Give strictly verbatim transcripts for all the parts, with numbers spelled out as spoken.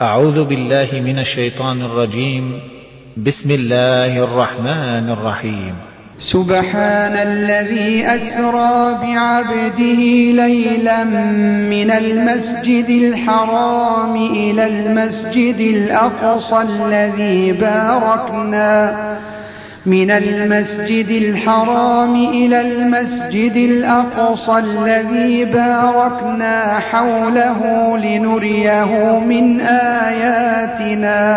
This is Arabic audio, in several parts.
أعوذ بالله من الشيطان الرجيم. بسم الله الرحمن الرحيم. سبحان الذي أسرى بعبده ليلا من المسجد الحرام إلى المسجد الأقصى الذي باركنا من المسجد الحرام إلى المسجد الأقصى الذي باركنا حوله لنريه من آياتنا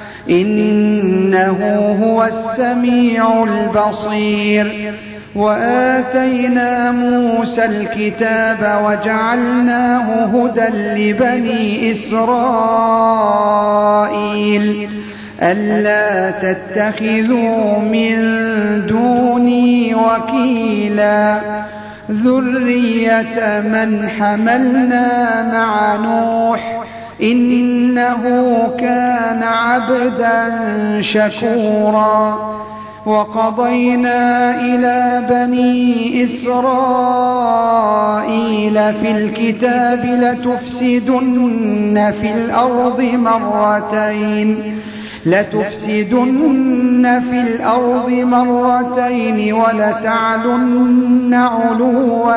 إنه هو السميع البصير. وآتينا موسى الكتاب وجعلناه هدى لبني إسرائيل ألا تتخذوا من دوني وكيلا ذرية من حملنا مع نوح إنه كان عبدا شكورا. وقضينا إلى بني إسرائيل في الكتاب لتفسدن في الأرض مرتين لتفسدن في الأرض مرتين ولتعلن علوا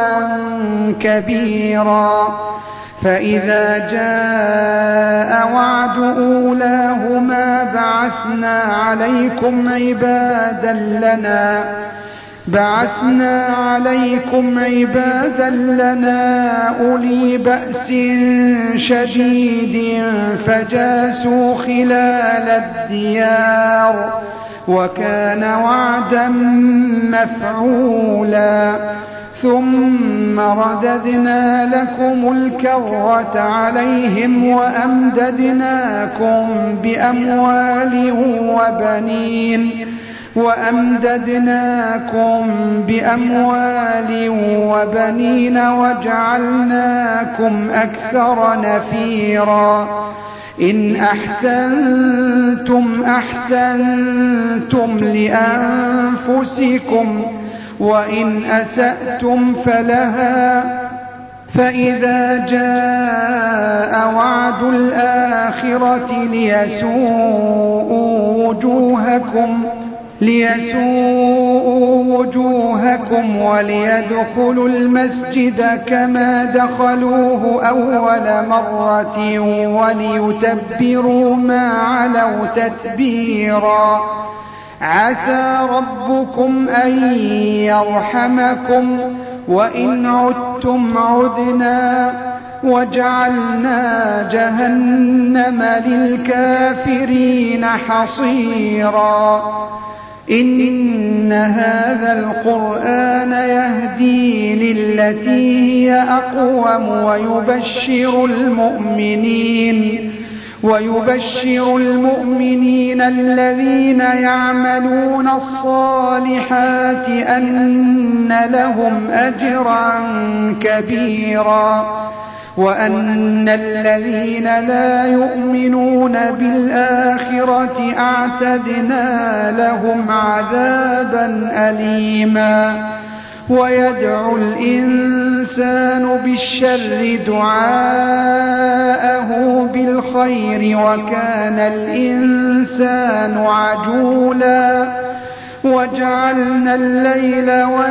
كبيرا. فإذا جاء وعد أولاهما بعثنا عليكم عبادا لنا بعثنا عليكم عبادا لنا أولي بأس شديد فجاسوا خلال الديار وكان وعدا مفعولا. ثم رددنا لكم الكرة عليهم وأمددناكم بأموال وبنين وأمددناكم بأموال وبنين وجعلناكم أكثر نفيرا. إن أحسنتم أحسنتم لأنفسكم وإن أسأتم فلها. فإذا جاء وعد الآخرة ليسوءوا وجوهكم ليسوءوا وجوهكم وليدخلوا المسجد كما دخلوه أول مرة وليتبروا ما علوا تتبيرا. عسى ربكم أن يرحمكم وإن عدتم عدنا وجعلنا جهنم للكافرين حصيرا. إن هذا القرآن يهدي للتي هي أقوم ويبشر المؤمنين ويبشر المؤمنين الذين يعملون الصالحات أن لهم أجرا كبيرا وأن الذين لا يؤمنون بالآخرة أعتدنا لهم عذابا أليما. ويدعو الإنسان بالشر دعاءه بالخير وكان الإنسان عجولا. وجعلنا الليل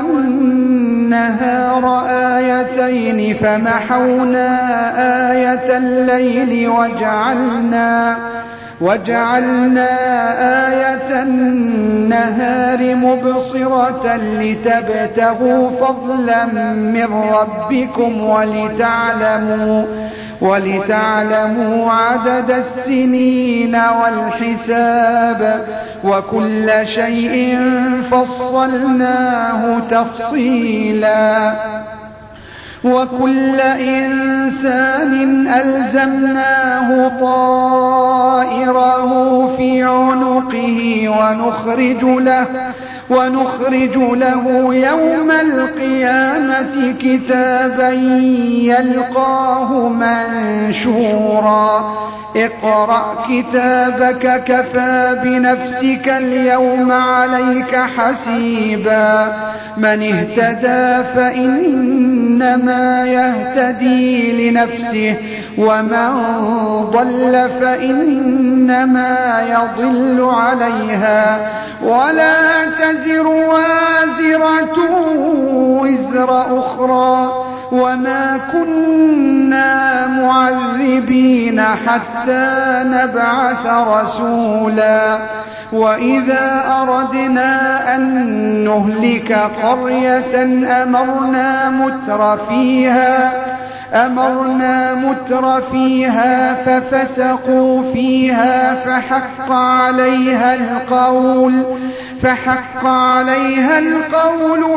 والنهار آيتين فمحونا آية الليل وجعلنا وجعلنا آية النهار مبصرة لتبتغوا فضلا من ربكم ولتعلموا ولتعلموا عدد السنين والحساب وكل شيء فصلناه تفصيلا. وكل إنسان ألزمناه طائره في عنقه ونخرج له ونخرج له يوم القيامة كتابا يلقاه منشورا اقرأ كتابك كفى بنفسك اليوم عليك حسيبا من اهتدى فإنما يهتدي لنفسه ومن ضل فإنما يضل عليها ولا تزر وازرة وزر أخرى وما كنا معذبين حتى نبعث رسولا وإذا أردنا أن نهلك قرية أمرنا متر فيها أمرنا متر فيها ففسقوا فيها فحق عليها القول فحق عليها القول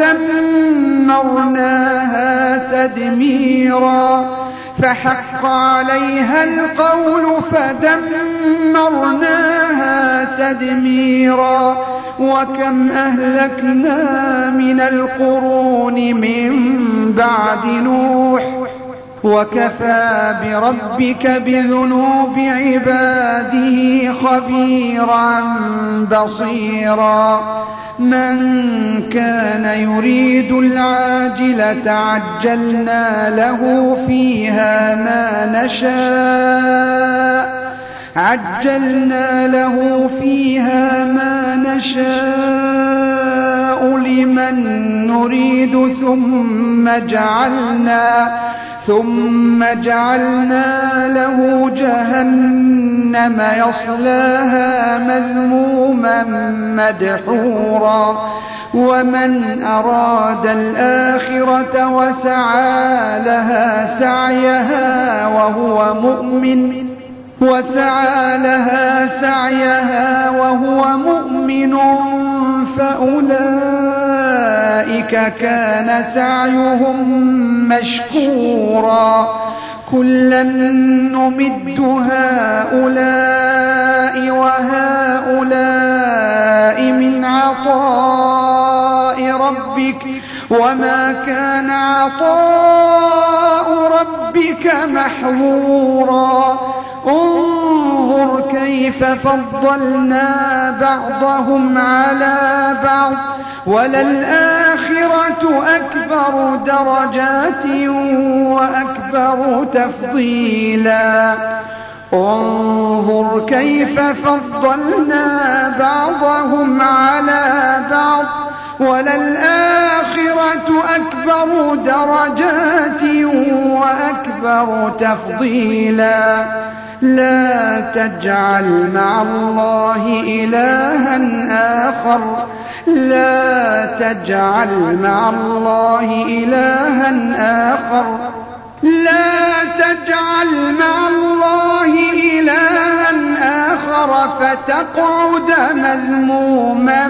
فدمرناها تدميرا فحق عليها القول فدمرناها تدميرا وكم أهلكنا من القرون من بعد نوح وكفى بربك بذنوب عباده خبيرا بصيرا من كان يريد العاجلة عجلنا له فيها ما نشاء عجلنا له فيها ما نشاء لمن نريد ثم جعلنا ثم جعلنا له جهنم يصلاها مذموما مدحورا ومن أراد الآخرة وسعى لها سعيها وهو مؤمن وسعى لها سعيها وهو مؤمن فأولئك كان سعيهم مشكورا كلا نمد هؤلاء وهؤلاء من عطاء ربك وما كان عطاء ربك محظورا انظر كيف فضلنا بعضهم على بعض وللآخرة أكبر درجات وأكبر تفضيلا انظر كيف فضلنا بعضهم على بعض وللآخرة أكبر درجات وأكبر تفضيلا لا تجعل مع الله إلها آخر لا تجعل مع الله إلها آخر لا تجعل مع الله إلها آخر فتقعد مذموما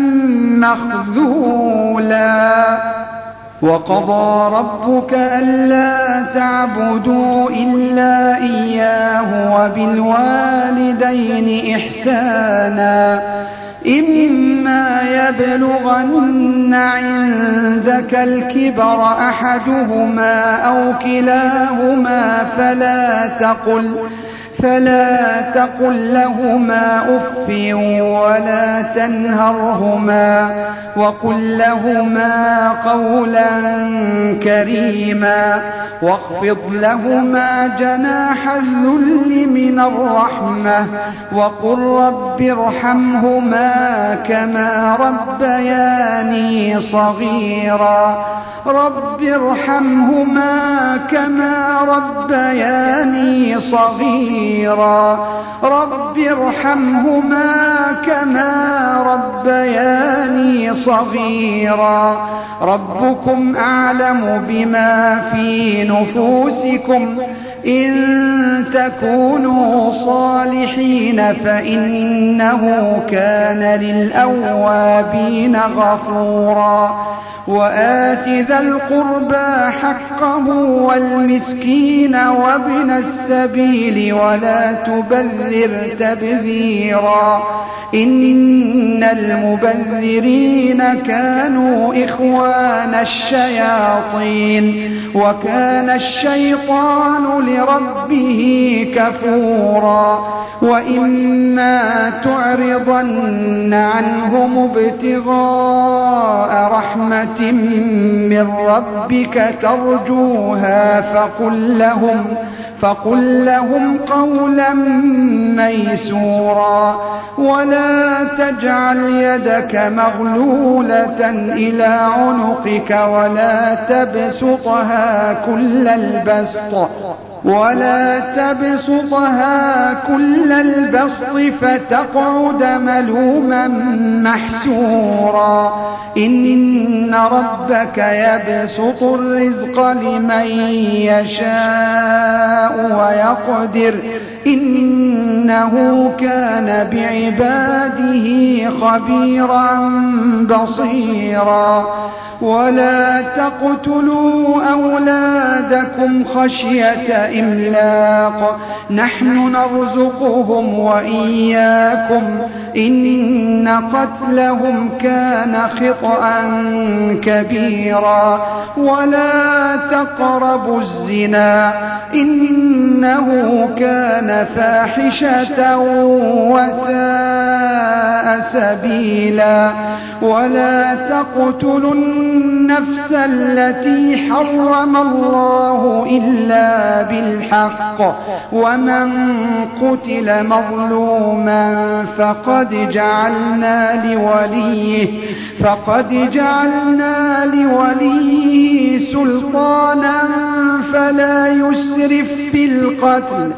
مخذولا وقضى ربك ألا تعبدوا إلا إياه وبالوالدين إحسانا إما يبلغن عندك الكبر أحدهما أو كلاهما فلا تقل فلا تقل لهما أف ولا تنهرهما وقل لهما قولا كريما واخفض لهما جناح الذل من الرحمة وقل رب ارحمهما كما ربياني صغيرا رب ارحمهما كما ربياني صغيرا رب ارحمهما كما ربياني صغيرا ربكم أعلم بما في نفوسكم إن تكونوا صالحين فإنه كان للأوابين غفورا وآت ذا القربى حقه والمسكين وابن السبيل ولا تبذر تبذيرا إن المبذرين كانوا إخوان الشياطين وكان الشيطان لربه كفورا وإما تعرضن عنهم ابتغاء رحمة من ربك ترجوها فقل لهم فقل لهم قولا ميسورا ولا تجعل يدك مغلولة إلى عنقك ولا تبسطها كل البسط ولا تبسطها كل البسط فتقعد ملوما محسورا إن ربك يبسط الرزق لمن يشاء ويقدر إنه كان بعباده خبيرا بصيرا ولا تقتلوا أولادكم خشية إملاق نحن نرزقهم وإياكم إن قتلهم كان خطأ كبيرا ولا تقربوا الزنا إنه كان فاحشة وساء سبيلا ولا تقتلوا النفس التي حرم الله إلا بالحق ومن قتل مظلوما فقد جعلنا لوليه فقد جعلنا لوليه سلطانا فلا يسرف في القتل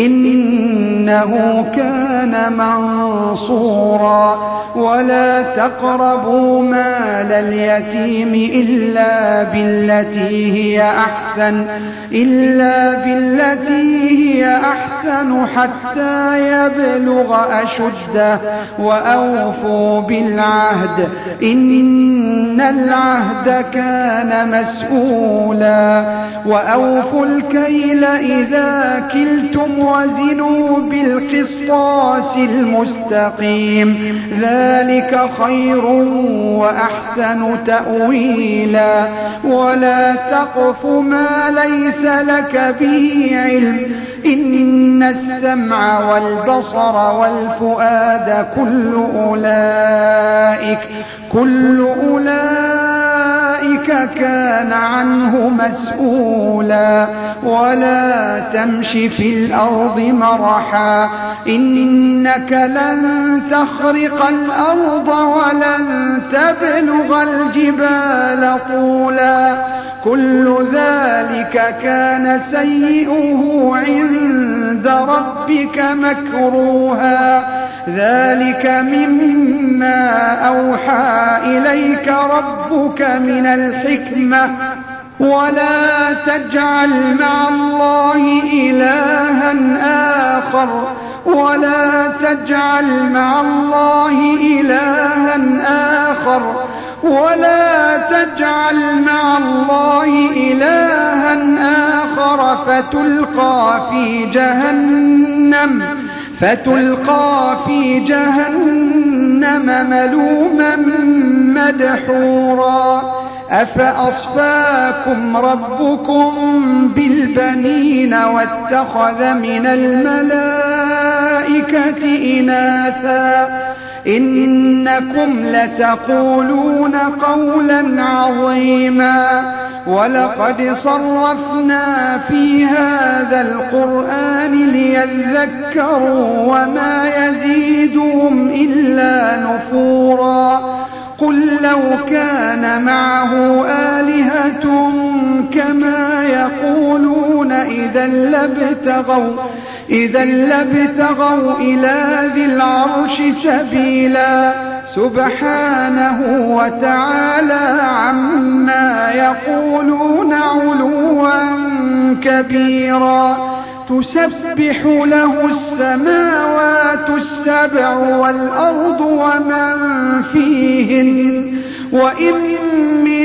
إنه كان منصورا ولا تقربوا مال اليتيم إلا بالتي هي أحسن إلا بالتي هي أحسن حتى يبلغ أشده وأوفوا بالعهد إن العهد كان مسؤولا وأوفوا الكيل إذا كلتم وزنوا بالقسطاس المستقيم ذلك خير وأحسن تأويلا ولا تقف ما ليس لك به علم إن السمع والبصر والفؤاد كل أولئك كل أولئك كان عنه مسؤولا ولا تمش في الأرض مرحا إنك لن تخرق الأرض ولن تبلغ الجبال طولا كل ذلك كان سيئه عند ربك مكروها ذلك مما أوحى إليك ربك من الحكمة ولا تجعل مع الله إلها آخر ولا تجعل مع الله إلها آخر ولا تجعل مع الله إلها آخر فتلقى في جهنم فتلقى في جهنم ملوما مدحورا أفأصفاكم ربكم بالبنين واتخذ من الملائكة إناثا إنكم لتقولون قولا عظيما ولقد صرفنا في هذا القرآن ليذكروا وما يزيدهم إلا نفورا قل لو كان معه آلهة كما يقولون إذا لابتغوا إذا لابتغوا إلى ذي العرش سبيلا سبحانه وتعالى عما يقولون علوا كبيرا تسبح له السماوات السبع والأرض ومن فيهن وإن من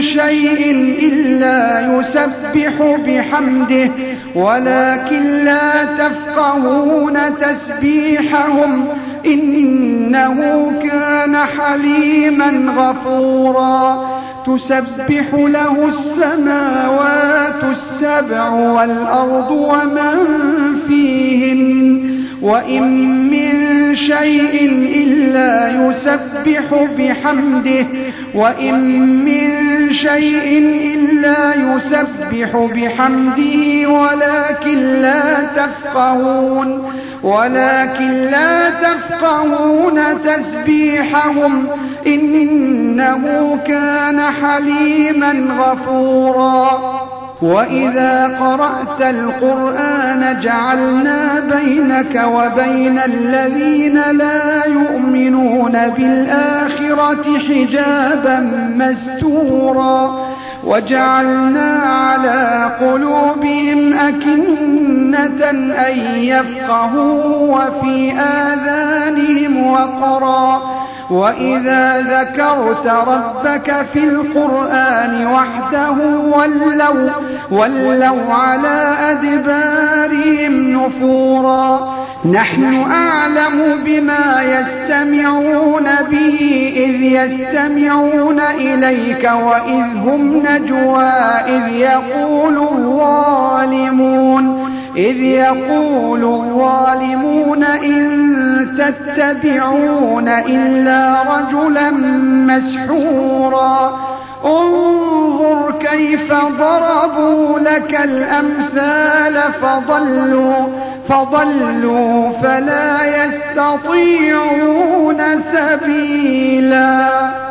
شيء إلا يسبح بحمده ولكن لا تفقهون تسبيحهم إنه كان حليما غفورا تسبح له السماوات السبع والأرض ومن فيهن وإن من شيء إلا يسبح بحمده وإن من شيء إلا يسبح بحمده ولكن لا تفقهون ولكن لا تفقهون تسبيحهم إنه كان حليما غفورا وإذا قرأت القرآن جعلنا بينك وبين الذين لا يؤمنون بالآخرة حجابا مستورا وجعلنا على قلوبهم أكنة أن يفقهوا وفي آذانهم وقرا وإذا ذكرت ربك في القرآن وحده ولوا, ولوا على أدبارهم نفورا نحن أعلم بما يستمعون به إذ يستمعون إليك وإذ هم نجوى إذ يقول الظالمون إذ يقول الظالمون إن تتبعون إلا رجلا مسحورا انظر كيف ضربوا لك الأمثال فضلوا فضلوا فلا يستطيعون سبيلا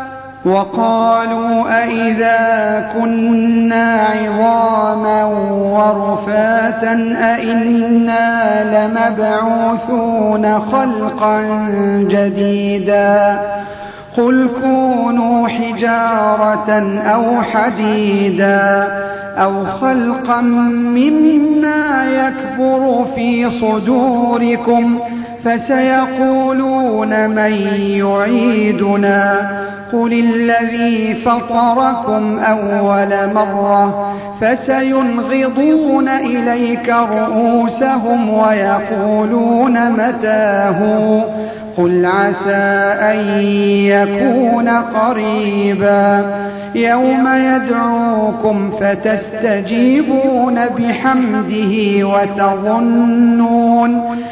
وقالوا أئذا كنا عظاما ورفاتا أئنا لمبعوثون خلقا جديدا قل كونوا حجارة أو حديدا أو خلقا مما يكبر في صدوركم فسيقولون من يعيدنا قل الذي فطركم أول مرة فسينغضون إليك رؤوسهم ويقولون متاه قل عسى أن يكون قريبا يوم يدعوكم فتستجيبون بحمده وتظنون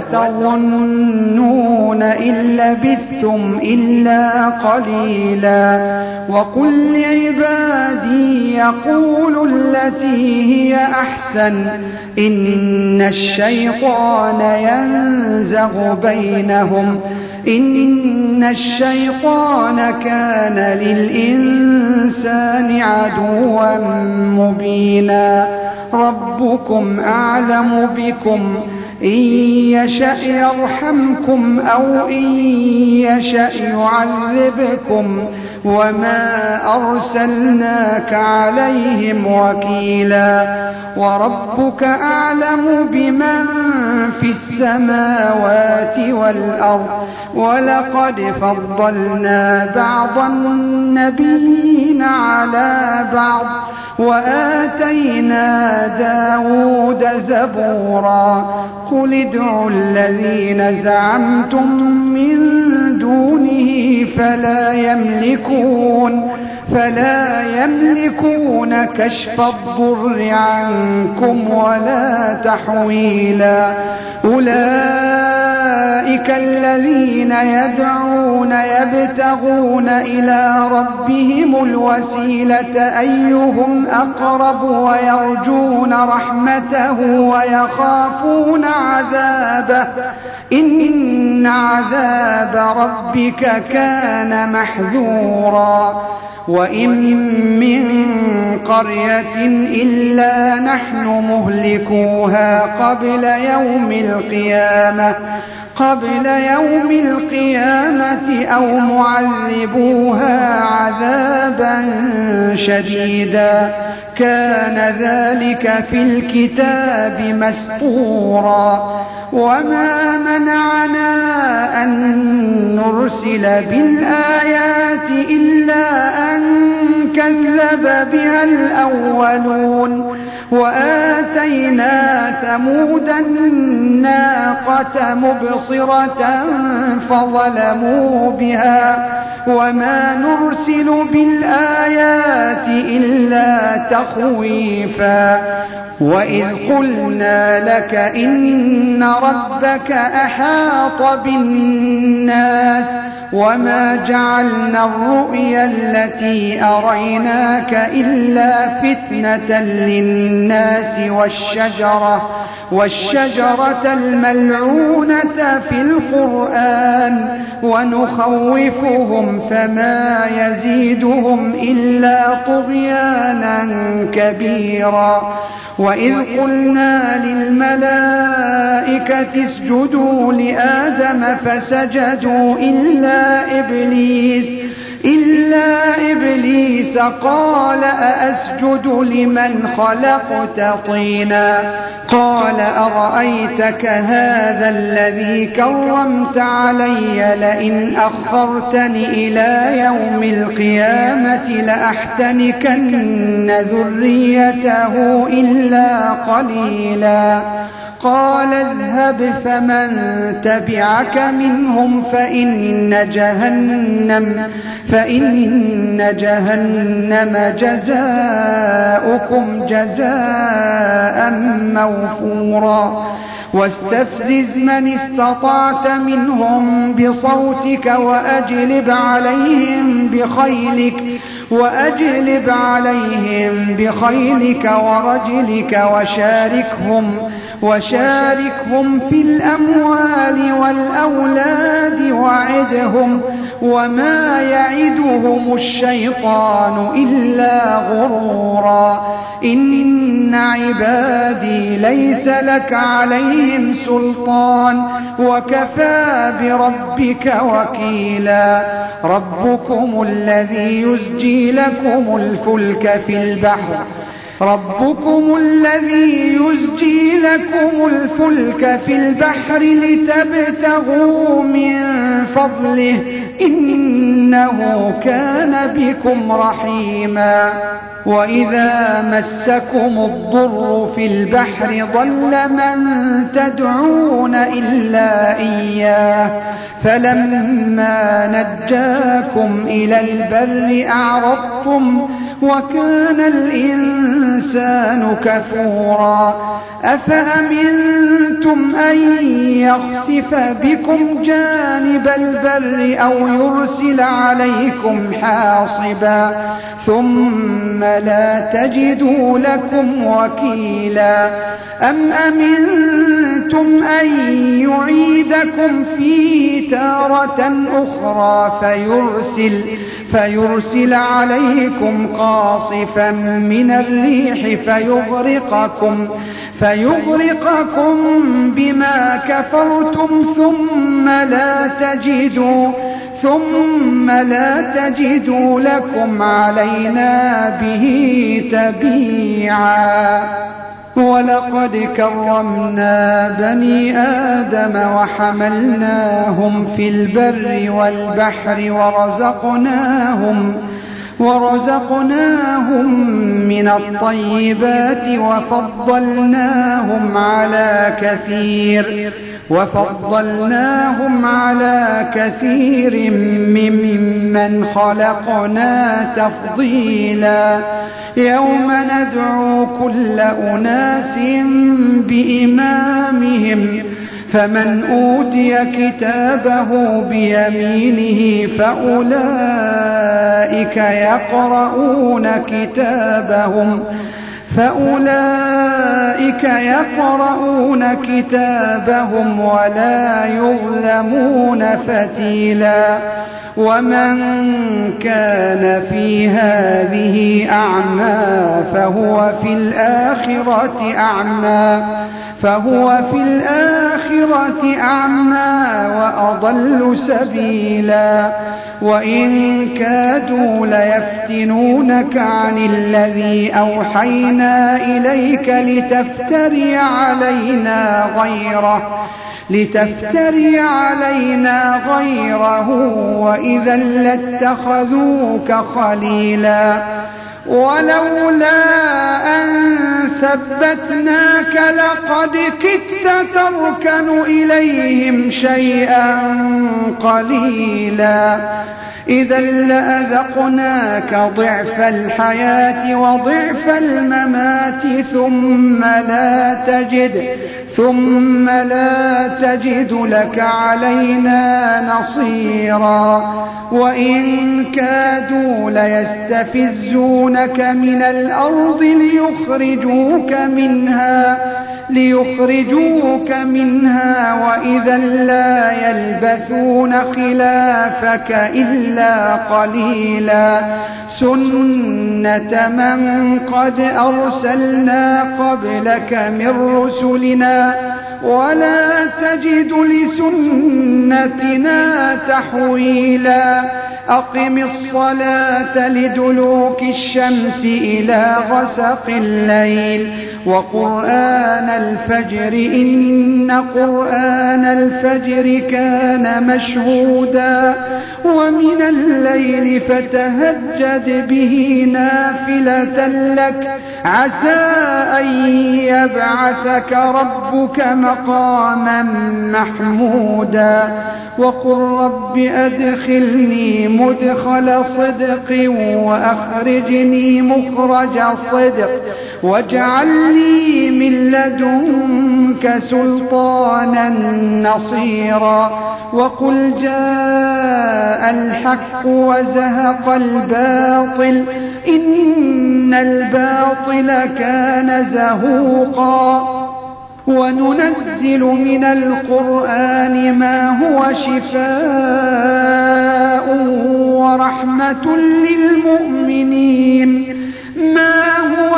وتظنون إن لبثتم إلا قليلا وقل لعبادي يقولوا التي هي أحسن إن الشيطان ينزغ بينهم إن الشيطان كان للإنسان عدوا مبينا ربكم أعلم بكم إن يشأ يرحمكم أو إن يشأ يعذبكم وما أرسلناك عليهم وكيلا وربك أعلم بمن في السماوات والأرض ولقد فضلنا بعض النبيين على بعض وآتينا داود زبورا قل ادعوا الذين زعمتم من دونه فلا يملكون فلا يملكون كشف الضر عنكم ولا تحويلا أولئك الذين يدعون يبتغون إلى ربهم الوسيلة أيهم أقرب ويرجون رحمته ويخافون عذابه إن عذاب ربك كان محذورا وإن من قرية إلا نحن مهلكوها قبل يوم القيامة قبل يوم القيامة أو معذبوها عذابا شديدا كان ذلك في الكتاب مسطورا وما منعنا أن نرسل بالآيات إلا أن كذب بها الأولون وآتينا ثمود الناقة مبصرة فظلموا بها وما نرسل بالآيات إلا تخويفا وإذ قلنا لك إن ربك أحاط بالناس وما جعلنا الرؤيا التي أريناك إلا فتنة للناس والشجرة, والشجرة الملعونة في القرآن ونخوفهم فما يزيدهم إلا طغيانا كبيرا. وإذ قلنا للملائكة اسجدوا لآدم فسجدوا إلا إبليس إلا إبليس قال أأسجد لمن خلقت طينا قال أرأيتك هذا الذي كرمت علي لئن أخرتني إلى يوم القيامة لأحتنكن ذريته إلا قليلا. قال اذهب فمن تبعك منهم فإن جهنم, فإن جهنم جزاؤكم جزاء موفورا. واستفزز من استطعت منهم بصوتك وأجلب عليهم بخيلك وأجلب عليهم بخيلك ورجلك وشاركهم وشاركهم في الأموال والأولاد وعدهم وما يعدهم الشيطان إلا غرورا. إن عبادي ليس لك عليهم سلطان وكفى بربك وكيلا. ربكم الذي يزجي لكم الفلك في البحر ربكم الذي يزجي لكم الفلك في البحر لتبتغوا من فضله إنه كان بكم رحيما. وإذا مسكم الضر في البحر ضل من تدعون إلا إياه فلما نجاكم إلى البر أعرضتم وكان الإنسان كفورا. أفأمنتم أن يخسف بكم جانب البر أو يرسل عليكم حاصبا ثم لا تجدوا لكم وكيلا. أم أمنتم أن يعيدكم فيه تارة أخرى فيرسل, فيرسل عليكم قاصفا من الريح فيغرقكم, فيغرقكم بما كفرتم ثم لا تجدوا ثم لا تجدوا لكم علينا به تبيعا. ولقد كرمنا بني آدم وحملناهم في البر والبحر ورزقناهم ورزقناهم من الطيبات وفضلناهم على كثير وفضلناهم على كثير ممن خلقنا تفضيلا. يوم ندعو كل أناس بإمامهم فمن أوتي كتابه بيمينه فأولئك يقرؤون كتابهم فأولئك يقرؤون كتابهم ولا يظلمون فتيلا. ومن كان في هذه أعمى فهو في الآخرة أعمى فهو في الآخرة أعمى وأضل سبيلا. وإن كادوا ليفتنونك عن الذي أوحينا إليك لتفتري علينا غيره لتفتري علينا غيره وإذا لاتخذوك خليلا. ولولا أن ثبتناك لقد كدت تركن إليهم شيئا قليلا إذا لأذقناك ضعف الحياة وضعف الممات ثم لا تجد ثم لا تجد لك علينا نصيرا وإن كادوا ليستفزونك من الأرض ليخرجوك منها ليخرجوك منها وإذا لا يلبثون خلافك إلا قليلا سنة من قد أرسلنا قبلك من رسلنا ولا تجد لسنتنا تحويلا أقم الصلاة لدلوك الشمس إلى غسق الليل وقرآن الفجر إن قرآن الفجر كان مشهودا ومن الليل فتهجد به نافلة لك عسى أن يبعثك ربك مقاما محمودا وقل رب أدخلني مدخل صدق وأخرجني مخرج صدق واجعل لي من لدنك سلطانا نصيرا وقل جاء الحق وزهق الباطل إن الباطل كان زهوقا وننزل من القرآن ما هو شفاء ورحمة للمؤمنين ما هو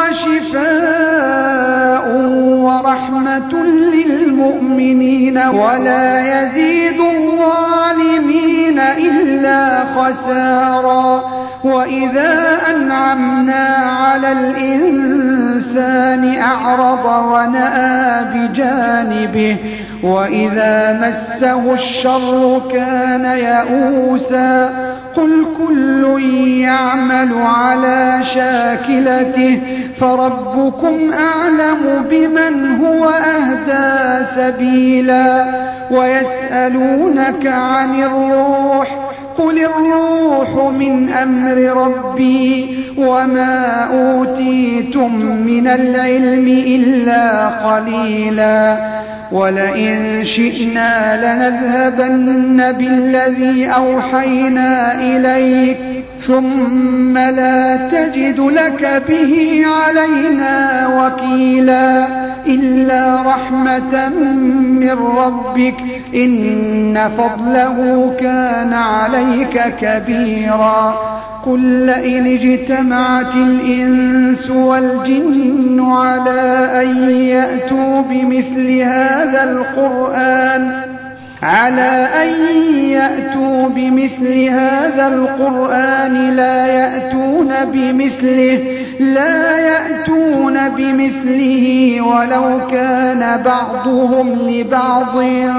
شفاء ورحمة للمؤمنين ولا يزيد الظالمين إلا خسارا وإذا أنعمنا على الإنسان أعرض ونأى بجانبه وإذا مسه الشر كان يئوسا قل كل يعمل على شاكلته فربكم أعلم بمن هو أهدى سبيلا ويسألونك عن الروح قل الروح من أمر ربي وما أوتيتم من العلم إلا قليلا ولئن شئنا لنذهبن بالذي أوحينا إليك ثم لا تجد لك به علينا وكيلا إلا رحمة من ربك إن فضله كان عليك كبيرا قل لئن اجتمعت الإنس والجن على أن يأتوا بمثل هذا القرآن على أن يأتوا بمثل هذا القرآن لا يأتون بمثله لا يأتون بمثله ولو كان بعضهم لبعض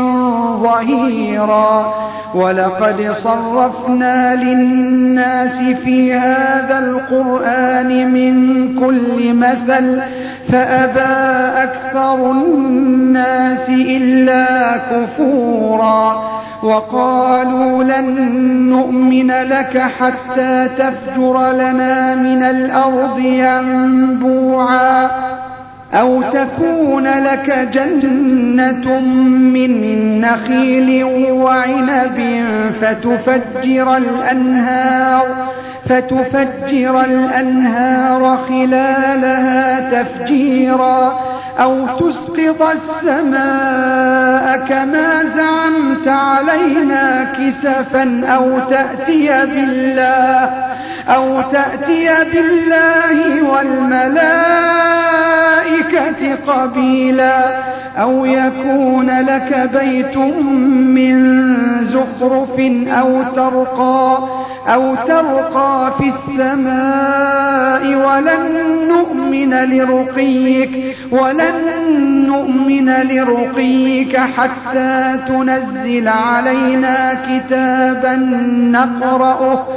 ظهيرا ولقد صرفنا للناس في هذا القرآن من كل مثل فأبى أكثر الناس إلا كفورا وقالوا لن نؤمن لك حتى تفجر لنا من الأرض ينبوعا أو تكون لك جنة من نخيل وعنب فتفجر الأنهار فتفجر الأنهار خلالها تفجيرا أو تسقط السماء كما زعمت علينا كسفا أو تأتي بالله أو تأتي بالله والملائكة قبيلا أو يكون لك بيت من زخرف أو ترقى أو ترقى في السماء ولن نؤمن لرقيك ولن نؤمن لرقيك حتى تنزل علينا كتابا نقرأه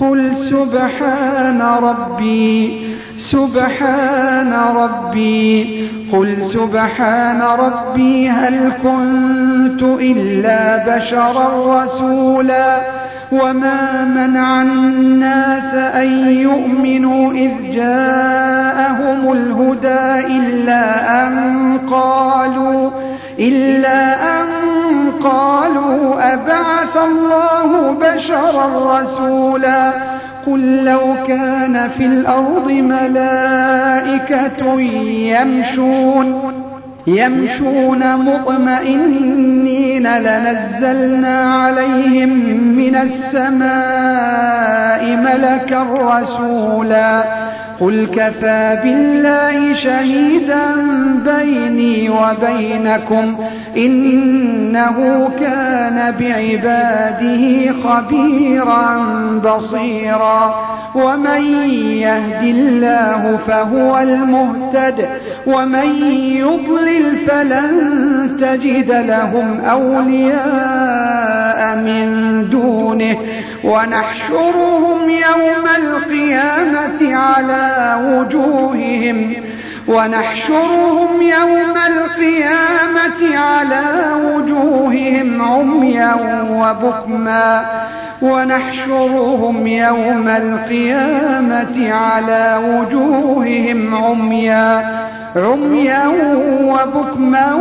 قل سبحان ربي سبحان ربي قل سبحان ربي هل كنت إلا بشرا رسولا وما منع الناس أن يؤمنوا إذ جاءهم الهدى إلا أن قالوا إلا أن قالوا أبعث الله بشرا رسولا قل لو كان في الأرض ملائكة يمشون يمشون مطمئنين لنزلنا عليهم من السماء ملكا رسولا قل كفى بالله شهيدا بيني وبينكم إنه كان بعباده خبيرا بصيرا ومن يهد الله فهو المهتد ومن يضلل فلن تجد لهم أولياء من دونه ونحشرهم يوم القيامة على وجوههم ونحشرهم يوم القيامة على وجوههم عميا وبكما ونحشرهم يوم القيامة على وجوههم عميا عميا وبكما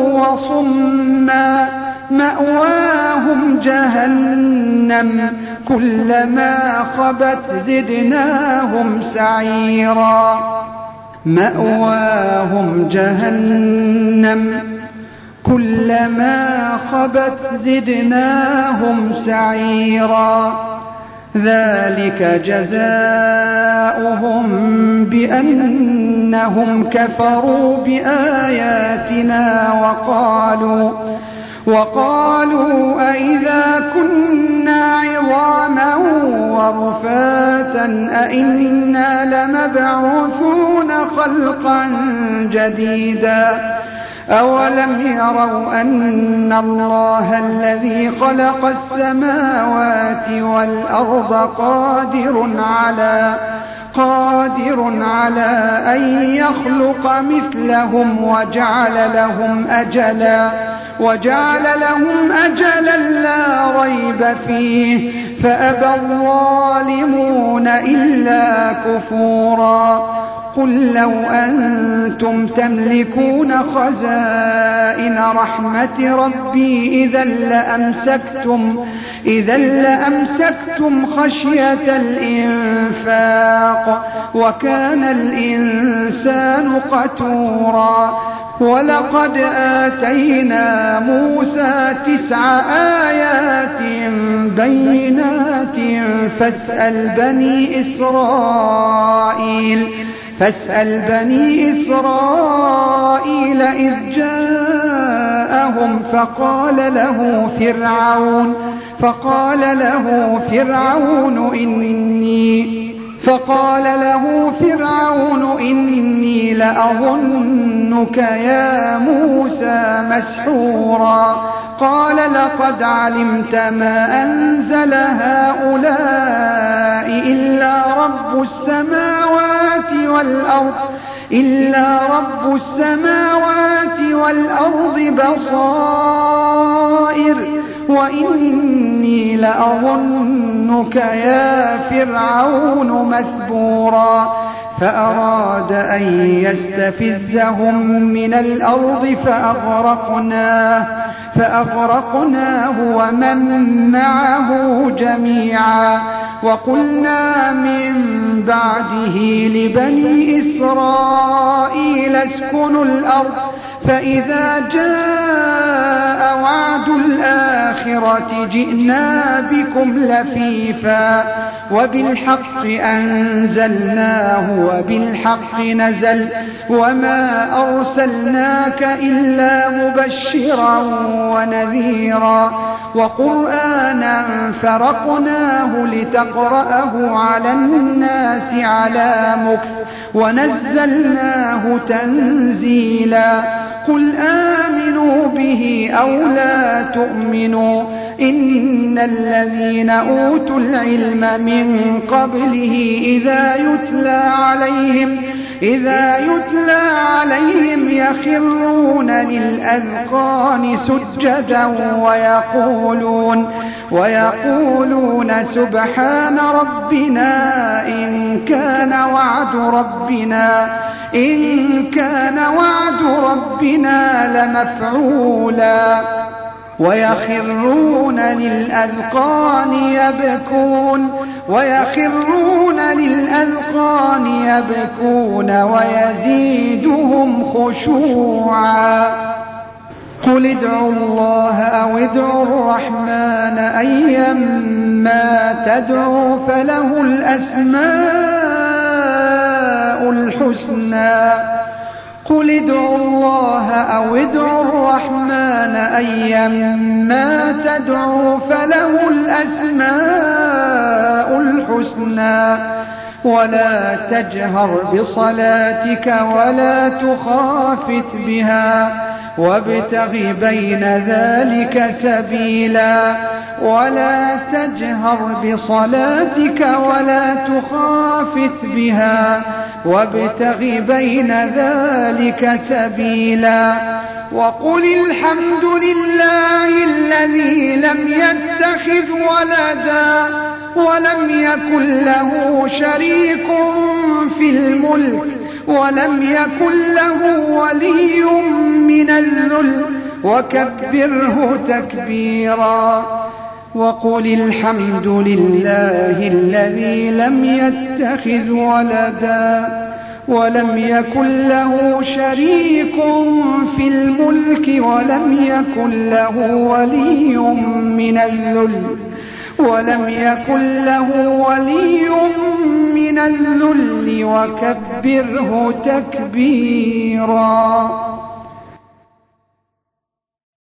وصما مأواهم جهنم كلما خبت زدناهم سعيرا مأواهم جهنم كلما خبت زدناهم سعيرا ذلك جزاؤهم بأنهم كفروا بآياتنا وقالوا وقالوا أئذا كنا عظاما ورفاتا أئنا لمبعوثون خلقا جديدا أولم يروا أن الله الذي خلق السماوات والأرض قادر على قادر على أن يخلق مثلهم وجعل لهم أجلا وجعل لهم أجلا لا ريب فيه فأبى الظالمون إلا كفورا قل لو أنتم تملكون خزائن رحمة ربي إذا لأمسكتم إذا لأمسكتم خشية الإنفاق وكان الإنسان قتورا ولقد آتينا موسى تسع آيات بينات فاسأل بني إسرائيل فاسأل بني إسرائيل إذ جاءهم فقال له فرعون فقال له فرعون إني فقال له فرعون إني لأظنك يا موسى مسحورا قال لقد علمت ما أنزل هؤلاء إلا رب السماوات والأرض إلا رب السماوات والأرض بصائر وإني لأظنك يا فرعون مثبورا فأراد أن يستفزهم من الأرض فأغرقناه فأغرقناه ومن معه جميعا وقلنا من بعده لبني إسرائيل اسكنوا الأرض فإذا جاء وعد الآخرة جئنا بكم لفيفا وبالحق أنزلناه وبالحق نزل وما أرسلناك إلا مبشرا ونذيرا وقرآنا فرقناه لتقرأه على الناس على مكث ونزلناه تنزيلا قل آمنوا به أو لا تؤمنوا إن الذين أوتوا العلم من قبله إذا يتلى عليهم إذا يتلى عليهم يخرون للأذقان سجدا ويقولون ويقولون سبحان ربنا إن كان وعد ربنا إن كان وعد ربنا لمفعولا ويخرون للأذقان يبكون ويخرون للأذقان يبكون ويزيدهم خشوعا قل ادعوا الله أو ادعوا الرحمن أيما تدعوا فله الأسماء الحسنى قل ادعوا الله أو ادعوا الرحمن أيما تدعوا فله الأسماء الحسنى ولا تجهر بصلاتك ولا تخافت بها وابتغ بين ذلك سبيلا ولا تجهر بصلاتك ولا تخافت بها وابتغ بين ذلك سبيلا وقل الحمد لله الذي لم يتخذ ولدا ولم يكن له شريك في الملك ولم يكن له ولي من الذل وكبره تكبيرا وقل الحمد لله الذي لم يتخذ ولدا ولم يكن له شريك في الملك ولم يكن له ولي من الذل ولم يكن له ولي من الذل وكبره تكبيرا.